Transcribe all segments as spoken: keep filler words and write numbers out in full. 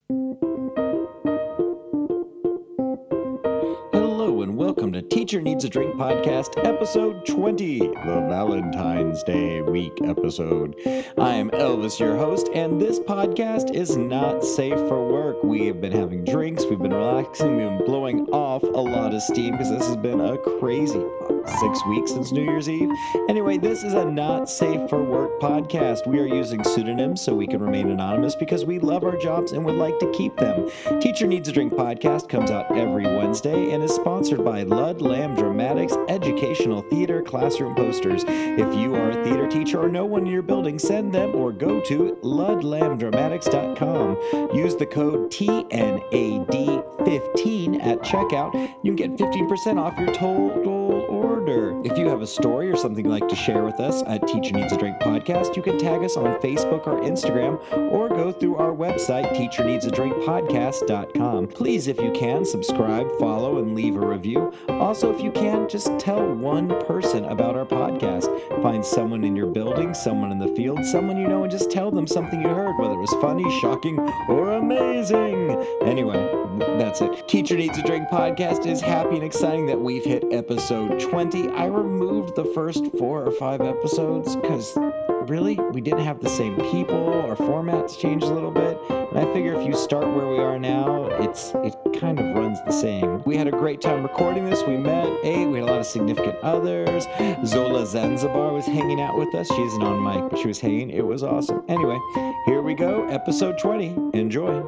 Hello and welcome to Teacher Needs a Drink Podcast, episode twenty, the Valentine's Day week episode. I am Elvis, your host, and this podcast is not safe for work. We have been having drinks, we've been relaxing, we've been blowing off a lot of steam because this has been a crazy six weeks since New Year's Eve. Anyway, this is a not safe for work podcast. We are using pseudonyms so we can remain anonymous because we love our jobs and would like to keep them. Teacher Needs a Drink podcast comes out every Wednesday and is sponsored by Lud Lamb Dramatics Educational Theater Classroom Posters. If you are a theater teacher or know one in your building, send them or go to lud lamb dramatics dot com. Use the code T N A D fifteen at checkout. You can get fifteen percent off your total order. If you have a story or something you'd like to share with us at Teacher Needs a Drink Podcast, you can tag us on Facebook or Instagram or go through our website, teacher needs a drink podcast dot com. Please, if you can, subscribe, follow, and leave a review. Also, if you can, just tell one person about our podcast. Find someone in your building, someone in the field, someone you know, and just tell them something you heard, whether it was funny, shocking, or amazing. Anyway, that's it. Teacher Needs a Drink Podcast is happy and exciting that we've hit episode twenty. I removed the first four or five episodes because really we didn't have the same people. Our formats changed a little bit, and I figure if you start where we are now, it's it kind of runs the same. We had a great time recording this. We met eight. We had a lot of significant others. Zola Zanzibar was hanging out with us. She isn't on mic, but she was hanging. It was awesome. Anyway, here we go. Episode twenty. Enjoy.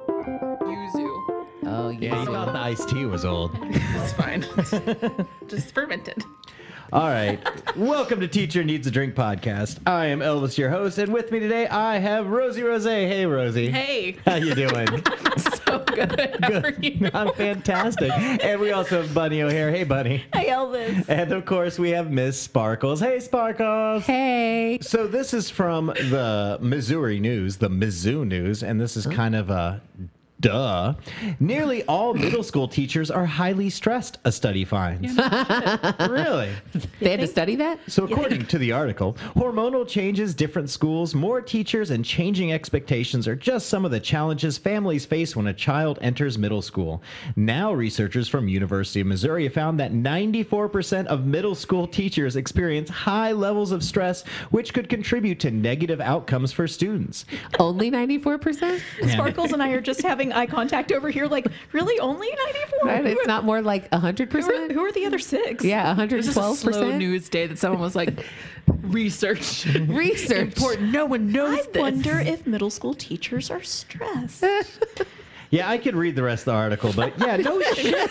Oh, yeah, you thought the iced tea was old. It's fine. Just fermented. All right. Welcome to Teacher Needs a Drink Podcast. I am Elvis, your host, and with me today I have Rosie Rose. Hey, Rosie. Hey. How you doing? So good. How Good. are you? I'm fantastic. And we also have Bunny O'Hare. Hey, Bunny. Hey, Elvis. And of course, we have Miss Sparkles. Hey, Sparkles. Hey. So this is from the Missouri News, the Mizzou News, and this is kind of a duh. Nearly all middle school teachers are highly stressed, a study finds. Really? They had to study that? So according to the article, hormonal changes, different schools, more teachers, and changing expectations are just some of the challenges families face when a child enters middle school. Now, researchers from University of Missouri have found that ninety-four percent of middle school teachers experience high levels of stress, which could contribute to negative outcomes for students. Only ninety-four percent? Sparkles and I are just having eye contact over here, like, really, only ninety-four? Right? It's not more like one hundred Who are, percent? who are the other six? Yeah, one This hundred is twelve a slow percent? news day that someone was like, research. Research. Important. No one knows I this. wonder if middle school teachers are stressed. Yeah, I could read the rest of the article, but yeah, no shit.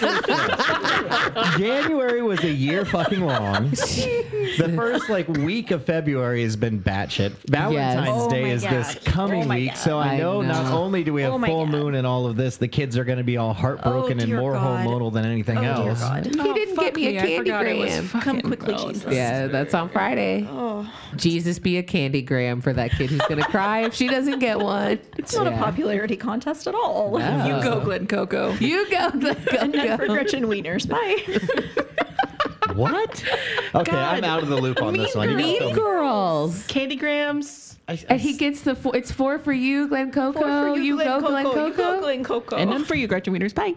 January was a year fucking long. The first like week of February has been batshit. Valentine's Yes. Oh Day my is this gosh. coming Oh my week, God. so I I know, not know. only do we have Oh my full God. moon and all of this, the kids are going to be all heartbroken Oh, and dear more God. hormonal than anything Oh, dear else. God. He didn't fuck get me a I candy forgot it was gram. fucking- Come quickly, oh, Jesus. Yeah, that's on Friday. Oh, Jesus be a candy gram for that kid who's going to cry if she doesn't get one. it's not Yeah. a popularity contest at all. No. You go, Glen Coco. You go. go, And none for go. Gretchen Wieners. Bye. What? Okay, I'm God. out of the loop on this one. You gotta Mean fill me- Girls. Candy grams. I- I- And he gets the four. It's four for you, Glen Coco. Four for you, Glen go, Glen Coco. You go, Glen Coco. And none for you, Gretchen Wieners. Bye.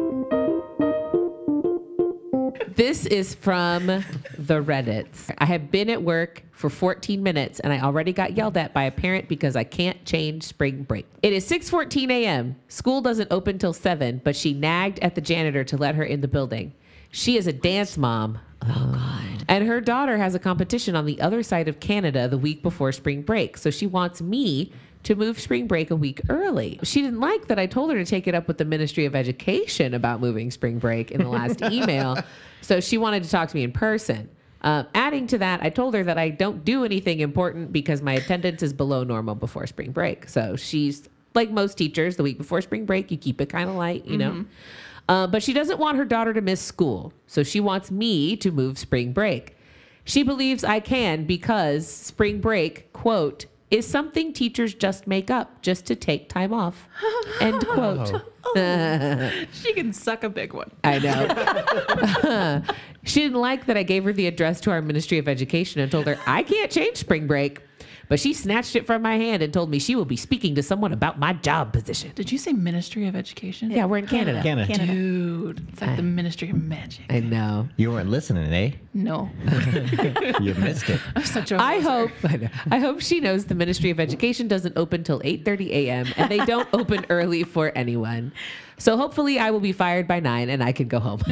This is from the Reddits. I have been at work for fourteen minutes and I already got yelled at by a parent because I can't change spring break. It is six fourteen a.m. School doesn't open till seven, but she nagged at the janitor to let her in the building. She is a dance mom. Oh, God. And her daughter has a competition on the other side of Canada the week before spring break. So she wants me to move spring break a week early. She didn't like that I told her to take it up with the Ministry of Education about moving spring break in the last email. So she wanted to talk to me in person. Um, adding to that, I told her that I don't do anything important because my attendance is below normal before spring break. So she's like most teachers, the week before spring break, you keep it kind of light, you know. Uh, but she doesn't want her daughter to miss school. So she wants me to move spring break. She believes I can because spring break, quote, is something teachers just make up just to take time off, end quote. She can suck a big one. I know. She didn't like that I gave her the address to our Ministry of Education and told her I can't change spring break. But she snatched it from my hand and told me she will be speaking to someone about my job position. Did you say Ministry of Education? Yeah, we're in Canada. Canada. Canada. Dude, it's like the Ministry of Magic. I know. You weren't listening, eh? No. You missed it. I'm such a I loser. hope I, know. I hope she knows the Ministry of Education doesn't open till eight thirty a.m. and they don't open early for anyone. So hopefully I will be fired by nine and I can go home.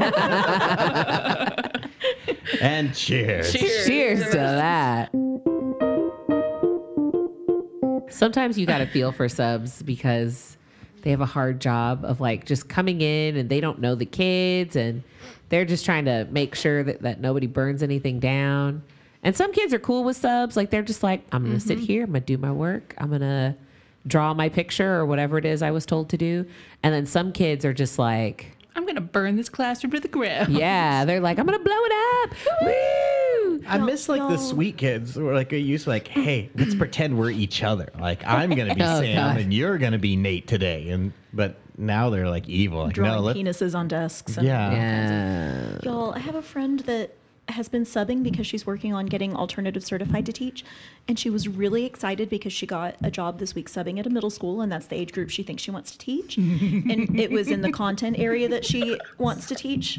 And cheers. Cheers. Cheers to that. Sometimes you got to feel for subs because they have a hard job of like just coming in and they don't know the kids and they're just trying to make sure that, that nobody burns anything down. And some kids are cool with subs. Like they're just like, I'm going to sit here. I'm going to do my work. I'm going to draw my picture or whatever it is I was told to do. And then some kids are just like, I'm going to burn this classroom to the ground. yeah, they're like, I'm going to blow it up. Woo! I miss like the sweet kids who are like used to like, hey, let's pretend we're each other. Like I'm gonna be Oh, Sam God. and you're gonna be Nate today. And but now they're like evil. Like Drawing no, let's penises on desks. And yeah. Yeah. Y'all, I have a friend that has been subbing because she's working on getting alternative certified to teach. And she was really excited because she got a job this week subbing at a middle school, and that's the age group she thinks she wants to teach. And it was in the content area that she wants to teach.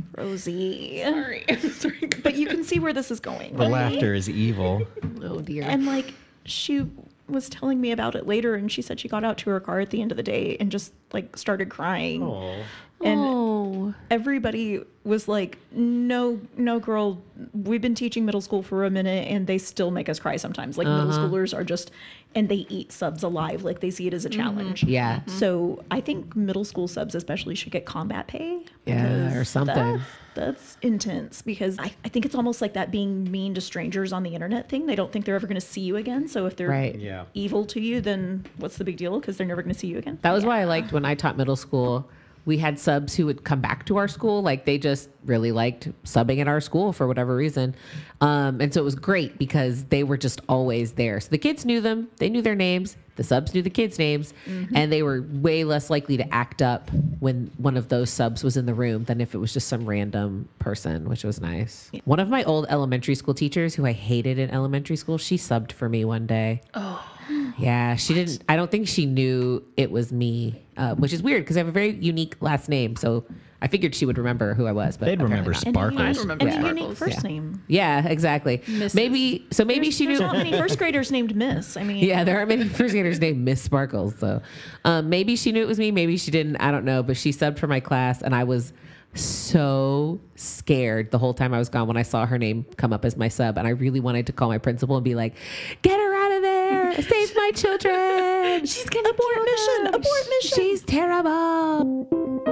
Rosie. Sorry. Sorry. But you can see where this is going. The laughter is evil. Oh, dear. And like she was telling me about it later, and she said she got out to her car at the end of the day and just like started crying. And oh. everybody was like, no, no, girl, we've been teaching middle school for a minute and they still make us cry sometimes. Like middle schoolers are just, and they eat subs alive. Like they see it as a challenge. Yeah. So I think middle school subs especially should get combat pay. Yeah, because or something. That's, that's intense because I, I think it's almost like that being mean to strangers on the internet thing. They don't think they're ever going to see you again. So if they're Right. Yeah. evil to you, then what's the big deal? Because they're never going to see you again. That was why I liked when I taught middle school. We had subs who would come back to our school. Like they just really liked subbing at our school for whatever reason. Um, and so it was great because they were just always there. So the kids knew them. They knew their names. The subs knew the kids' names. And they were way less likely to act up when one of those subs was in the room than if it was just some random person, which was nice. One of my old elementary school teachers who I hated in elementary school, she subbed for me one day. Oh. Yeah, she didn't. I don't think she knew it was me, uh, which is weird because I have a very unique last name. So I figured she would remember who I was. But They'd remember apparently not. And a Sparkles. I remember And a unique Sparkles. first Yeah. name. Yeah, exactly. Missus Maybe so. Maybe There's, she there's knew. not many first graders named Miss. I mean, Yeah, there are many first graders named Miss Sparkles. So um, maybe she knew it was me. Maybe she didn't. I don't know. But she subbed for my class, and I was so scared the whole time I was gone when I saw her name come up as my sub, and I really wanted to call my principal and be like, "Get her out of there! Save my children! She's gonna Abort kill mission! them. Abort mission!" She's terrible."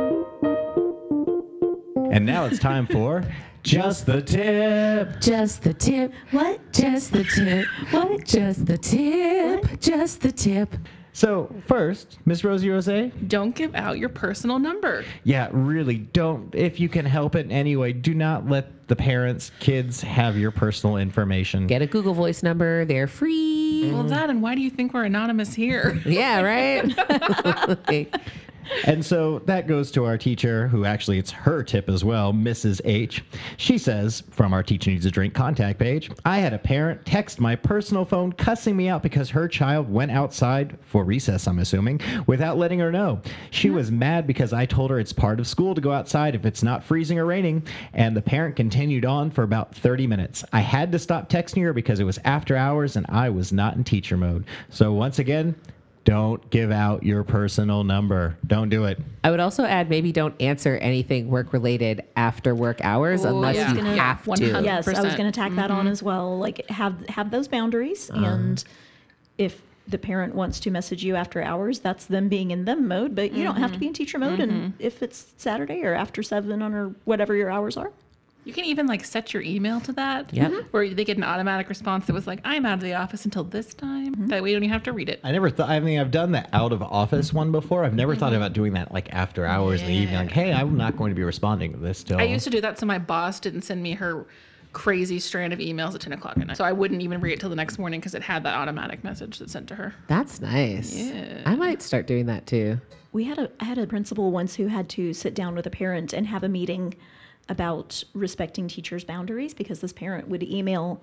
And now it's time for Just the Tip. Just the tip. What? Just the tip. What? Just the tip. Just the tip. So first, Miss Rosie Rose, Don't give out your personal number. yeah, really don't. If you can help it in any way, do not let the parents, kids have your personal information. Get a Google Voice number. They're free. Well, that and why do you think we're anonymous here? Yeah, right? And so that goes to our teacher, who actually it's her tip as well, Missus H. She says, from our Teacher Needs a Drink contact page, I had a parent text my personal phone cussing me out because her child went outside for recess, I'm assuming, without letting her know. She was mad because I told her it's part of school to go outside if it's not freezing or raining, and the parent continued on for about thirty minutes. I had to stop texting her because it was after hours and I was not in teacher mode. So once again, don't give out your personal number. Don't do it. I would also add maybe don't answer anything work related after work hours Oh, unless yeah. you Gonna- have one to. hundred Yes, I was percent. going to tack that on as well. Like have have those boundaries, and if the parent wants to message you after hours, that's them being in them mode. But you don't have to be in teacher mode. And if it's Saturday or after seven on or whatever your hours are, You can even like set your email to that. Yep. Where they get an automatic response that was like, I'm out of the office until this time. That way you don't even have to read it. I never thought, I mean, I've done the out of office one before. I've never thought about doing that like after hours in the evening. Like, hey, I'm not going to be responding to this till. I used to do that so my boss didn't send me her crazy strand of emails at ten o'clock at night. So I wouldn't even read it till the next morning because it had that automatic message that's sent to her. That's nice. Yeah. I might start doing that too. we had a I had a principal once who had to sit down with a parent and have a meeting about respecting teachers' boundaries because this parent would email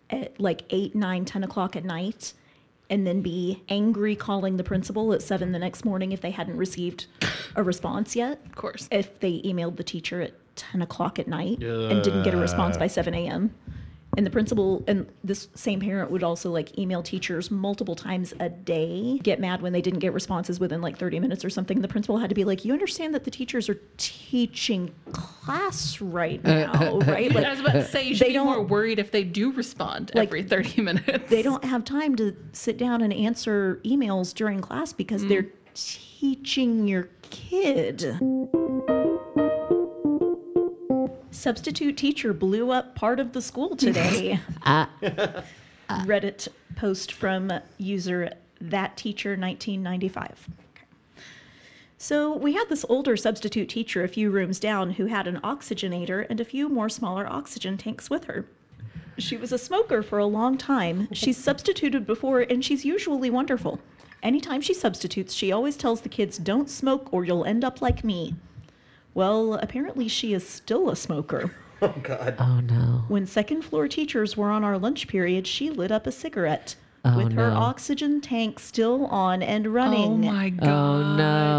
at like eight, nine, ten o'clock at night, and then be angry calling the principal at seven the next morning if they hadn't received a response yet. Of course. If they emailed the teacher at ten o'clock at night and didn't get a response by seven a.m. And the principal and this same parent would also like email teachers multiple times a day, get mad when they didn't get responses within like thirty minutes or something. The principal had to be like, you understand that the teachers are teaching class right now, right? Like, I was about to say, you should they be more don't- worried if they do respond Like, every thirty minutes. they don't have time to sit down and answer emails during class because they're teaching your kid. Substitute teacher blew up part of the school today. Uh, Reddit post from user that teacher nineteen ninety-five. So we had this older substitute teacher a few rooms down who had an oxygenator and a few more smaller oxygen tanks with her. She was a smoker for a long time. She's substituted before, and she's usually wonderful. Anytime she substitutes, she always tells the kids, don't smoke or you'll end up like me. Well, apparently she is still a smoker. Oh, God. oh no. When second floor teachers were on our lunch period, she lit up a cigarette Oh, with her no. oxygen tank still on and running. Oh my god. Oh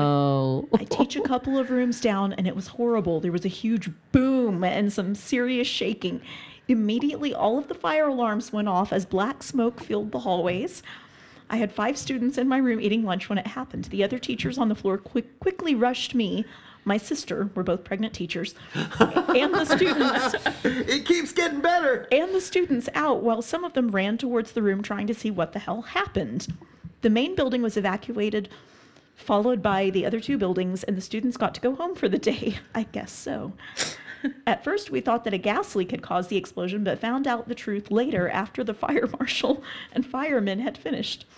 no. I teach a couple of rooms down, and it was horrible. There was a huge boom and some serious shaking. Immediately, all of the fire alarms went off as black smoke filled the hallways. I had five students in my room eating lunch when it happened. The other teachers on the floor quick, quickly rushed me. My sister, we're both pregnant teachers, and the students It keeps getting better. and the students out while some of them ran towards the room trying to see what the hell happened. The main building was evacuated, followed by the other two buildings, and the students got to go home for the day. I guess so. At first, we thought that a gas leak had caused the explosion, but found out the truth later after the fire marshal and firemen had finished.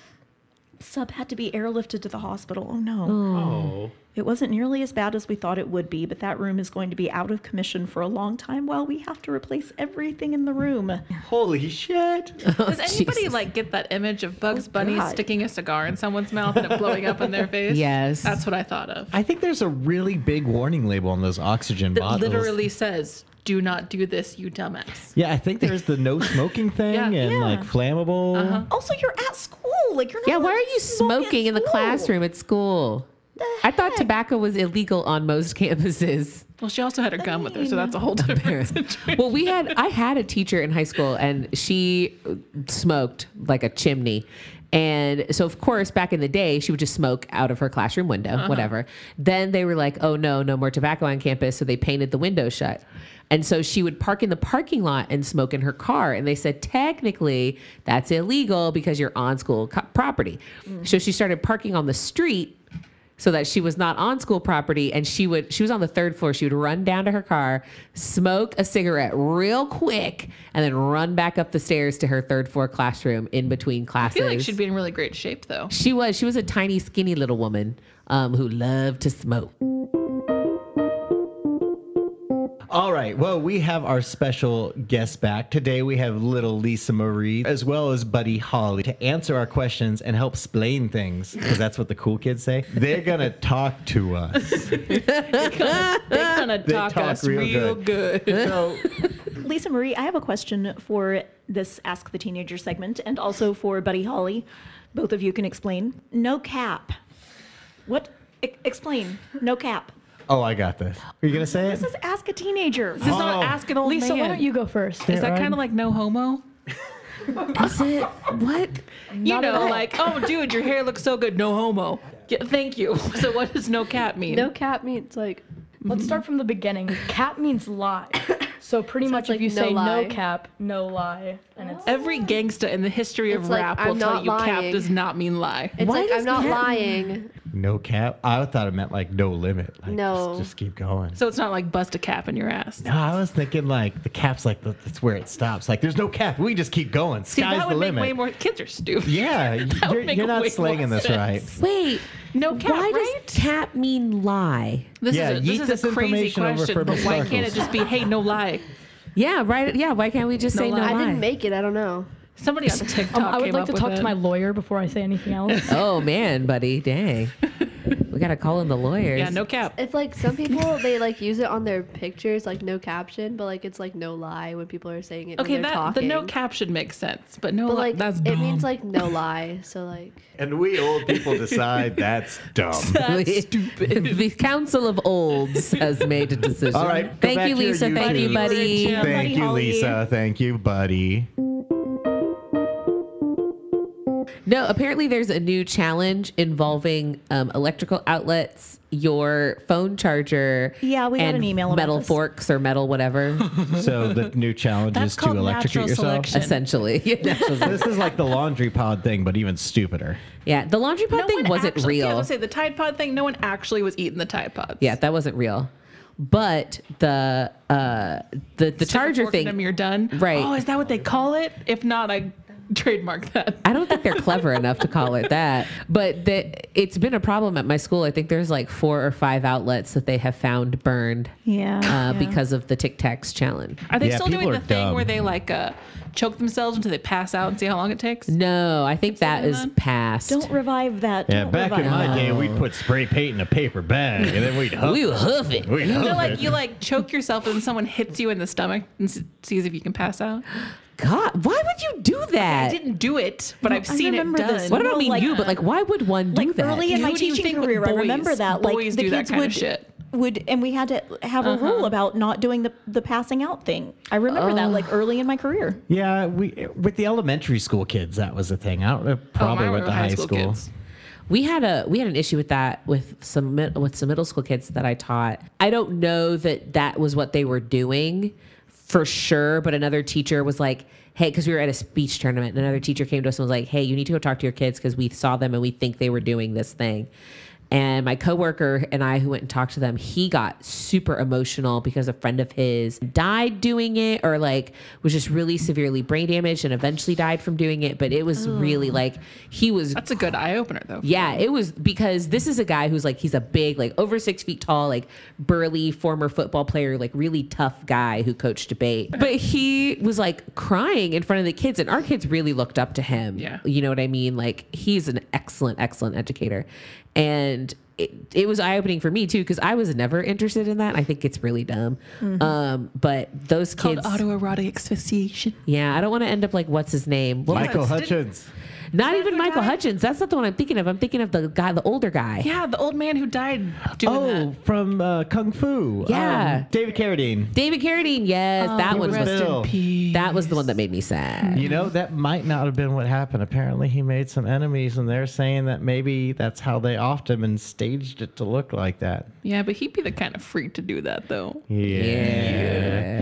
Sub had to be airlifted to the hospital. Oh no. Oh. It wasn't nearly as bad as we thought it would be, but that room is going to be out of commission for a long time while we have to replace everything in the room. Holy shit. Does anybody Jesus. like get that image of Bugs Oh, Bunny God. sticking a cigar in someone's mouth and it blowing up in their face? Yes. That's what I thought of. I think there's a really big warning label on those oxygen That bottles. literally says, do not do this, you dumbass. Yeah, I think there's the no smoking thing Yeah. and Yeah. like flammable. Uh-huh. Also, you're at school. Like, you're not Yeah, why allowed are to you smoke at smoking in the school. classroom at school? The I thought heck? tobacco was illegal on most campuses. Well, she also had her gun with her, so that's a whole different situation. Well, we had I had a teacher in high school, and she smoked like a chimney. And so, of course, back in the day, she would just smoke out of her classroom window, Uh-huh. whatever. Then they were like, oh, no, no more tobacco on campus. So they painted the window shut. And so she would park in the parking lot and smoke in her car. And they said, technically, that's illegal because you're on school co- property. So she started parking on the street so that she was not on school property, and she would she was on the third floor. She would run down to her car, smoke a cigarette real quick, and then run back up the stairs to her third floor classroom in between I classes. feel like she'd be in really great shape, though. She was she was a tiny, skinny little woman um, who loved to smoke. All right. Well, we have our special guest back. Today we have little Lisa Marie as well as Buddy Holly to answer our questions and help explain things, because that's what the cool kids say. They're going to talk to us. They're gonna They talk, talk us real real, good. good. So, Lisa Marie, I have a question for this Ask the Teenager segment and also for Buddy Holly. Both of you can explain. No cap. What? E- explain. No cap. oh, I got this. Are you going to say it? This is Ask a Teenager. This is Oh. not ask an old Lisa, man. why don't you go first? Is that Right. kind of like no homo? Is it what? You Not at know, all. like, oh, dude, your hair looks so good. No homo. Yeah, thank you. So what does no cap mean? No cap means like, let's start from the beginning. Cap means lie. So pretty much like if you no say lie. no cap, no lie. And it's Every gangsta in the history of It's like, rap I'm will tell not you cap lying. does not mean lie. It's Why like does I'm not cap- lying. No cap? I thought it meant like no limit. Like, No. Just, just keep going. So it's not like bust a cap in your ass. No, I was thinking like the cap's like the, that's where it stops. Like there's no cap. We just keep going. See, Sky's that the would make limit. way more. Kids are stupid. Yeah, That would you're, make you're not way slanging more this right. sense. Wait, No cap, why right? does cap mean lie? This Yeah, is a, yeet this this is a crazy information over question, for but Miss why can't it Sparkles. just be, hey, no lie? Yeah, right. Yeah, why can't we just No say no lie. I lie? didn't make it. I don't know. Somebody on TikTok Um, I would came like up to with talk it. to my lawyer before I say anything else. Oh man, buddy, dang. We got to call in the lawyers. Yeah, no cap. If like some people they like use it on their pictures, like no caption, but like it's like no lie when people are saying it. Okay, when they're that talking. the no caption makes sense, but no, But li- like that's it dumb. means like no lie. So like And we old people decide that's dumb. That's stupid. The Council of Olds has made a decision. All right, go Thank back you, to your Lisa. Thank you, YouTube. buddy. Yeah, Thank buddy you, Holly. Lisa. Thank you, buddy. No, apparently there's a new challenge involving um, electrical outlets, your phone charger, Yeah, we got and an email about metal this. forks or metal whatever. So the new challenge That's is to called electrocute natural yourself. selection. Essentially, This is like the laundry pod thing, but even stupider. yeah. The laundry pod No thing one wasn't actually, Yeah, I real. was gonna say the Tide Pod thing. No one actually was eating the Tide Pods. Yeah, that wasn't real. But the uh, the the Stick a charger fork in thing. them, you're done. Right. Oh, is that what they call it? If not, I trademark that. I don't think they're clever enough to call it that, but the, it's been a problem at my school. I think there's like four or five outlets that they have found burned Yeah. uh, yeah. because of the Tic Tacs challenge. Are they Yeah, still people doing the are thing dumb. where they like uh, choke themselves until they pass out and see how long it takes? No, I think that doing is that? past. Don't revive that. Yeah, Don't back in revive my that. day, we'd put spray paint in a paper bag, and then we'd huff. we will hoof it. We'd huff No, like it. you like choke yourself and someone hits you in the stomach and s- sees if you can pass out. God, why would you do I that? didn't do it, but I've I seen it remember done. this. What do I No, mean like- you? But like, why would one do Like that? early in my Who do you teaching think with career, I remember boys- that. Like boys the do that kids kinda would shit? would, and we had to have a Uh-huh. rule about not doing the the passing out thing. I remember that like early in my career. Yeah, we with the elementary school kids, that was a thing. I don't know, Oh, probably mine with were the high school. kids. We had a we had an issue with that with some mid- with some middle school kids that I taught. I don't know that that was what they were doing for sure, but another teacher was like, "Hey," because we were at a speech tournament, and another teacher came to us and was like, "Hey, you need to go talk to your kids because we saw them and we think they were doing this thing." And my coworker and I, who went and talked to them, he got super emotional because a friend of his died doing it, or like was just really severely brain damaged and eventually died from doing it. But it was really like he was That's a good eye opener, though. yeah, it was because this is a guy who's like, he's a big, like over six feet tall, like burly former football player, like really tough guy who coached debate. But he was like crying in front of the kids, and our kids really looked up to him. Yeah. You know what I mean? Like he's an excellent, excellent educator. And it, it was eye opening for me too, because I was never interested in that. I think it's really dumb. Um, but those Called kids, autoerotic asphyxiation. yeah, I don't want to end up like, what's his name? What was Michael it's- Hutchins. Not that even who Michael died? Hutchins. That's not the one I'm thinking of. I'm thinking of the guy, the older guy. Yeah, the old man who died doing Oh, that. from uh, Kung Fu. Yeah. Um, David Carradine. David Carradine. Yes, that he one was was. Bill. Peace. That was the one that made me sad. You know, that might not have been what happened. Apparently, he made some enemies, and they're saying that maybe that's how they offed him and staged it to look like that. Yeah, but he'd be the kind of freak to do that, though. Yeah.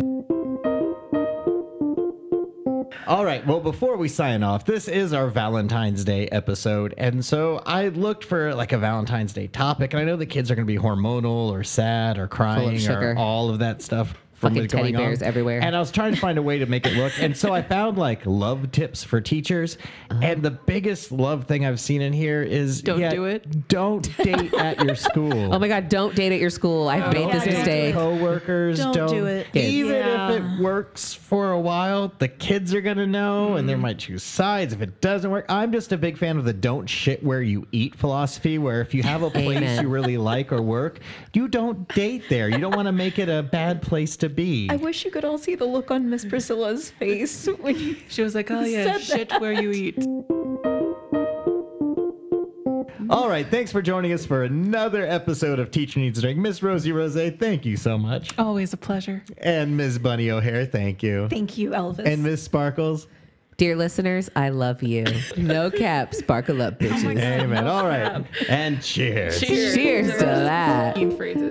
All right. Well, before we sign off, this is our Valentine's Day episode. And so I looked for like a Valentine's Day topic. And I know the kids are going to be hormonal or sad or crying sugar. or all of that stuff. From Fucking what's going teddy bears on. everywhere. And I was trying to find a way to make it look. And so I found like love tips for teachers. Uh-huh. And the biggest love thing I've seen in here is Don't yeah, do it. Don't date at your school. Oh my God, don't date at your school. I've made yeah, this don't do mistake. Co-workers Don't don't, do it. Kids. Even Yeah. if it works for a while, the kids are gonna know, and they might choose sides. If it doesn't work, I'm just a big fan of the "don't shit where you eat" philosophy. Where if you have a place Amen. you really like or work, you don't date there. You don't want to make it a bad place to be. I wish you could all see the look on Miss Priscilla's face when you She was like, oh, yeah, Said shit where you eat. All right, thanks for joining us for another episode of Teacher Needs a Drink. Miss Rosie Rose, thank you so much, Always a pleasure. and Miss Bunny O'Hare, thank you, Thank you, Elvis. and Miss Sparkles. Dear listeners, I love you. No cap, sparkle up, bitches. Amen. All right, and cheers. Cheers to that. Keen phrases.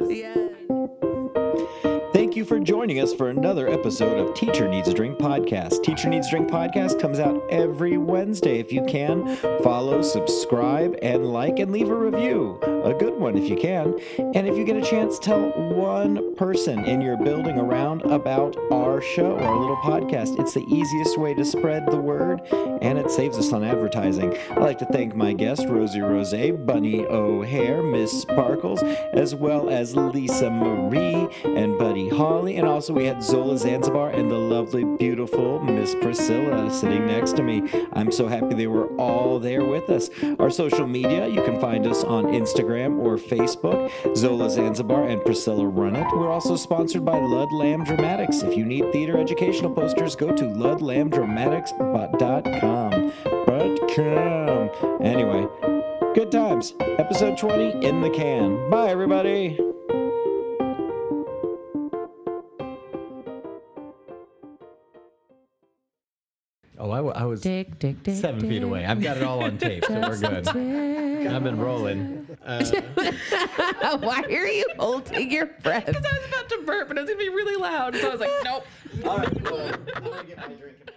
Thank you for joining us for another episode of Teacher Needs a Drink Podcast. Teacher Needs a Drink Podcast comes out every Wednesday. If you can, follow, subscribe, and like, and leave a review. A good one if you can. And if you get a chance, tell one person in your building around about our show, our little podcast. It's the easiest way to spread the word, and it saves us on advertising. I'd like to thank my guests, Rosie Rose, Bunny O'Hare, Miss Sparkles, as well as Lisa Marie and Buddy Holly. Holly, and also we had Zola Zanzibar and the lovely, beautiful Miss Priscilla sitting next to me. I'm so happy they were all there with us. Our social media, you can find us on Instagram or Facebook. Zola Zanzibar and Priscilla run it. We're also sponsored by Lud Lamb Dramatics. If you need theater educational posters, go to lud lamb dramatics dot com. Anyway, good times. Episode twenty in the can. Bye, everybody. Oh, I, w- I was Dick, dick, dick, seven feet dick. away. I've got it all on tape, so we're good. I've been rolling. Uh, Why are you holding your breath? Because I was about to burp and it was going to be really loud. So I was like, nope. all right, well, I'm gonna get my drink.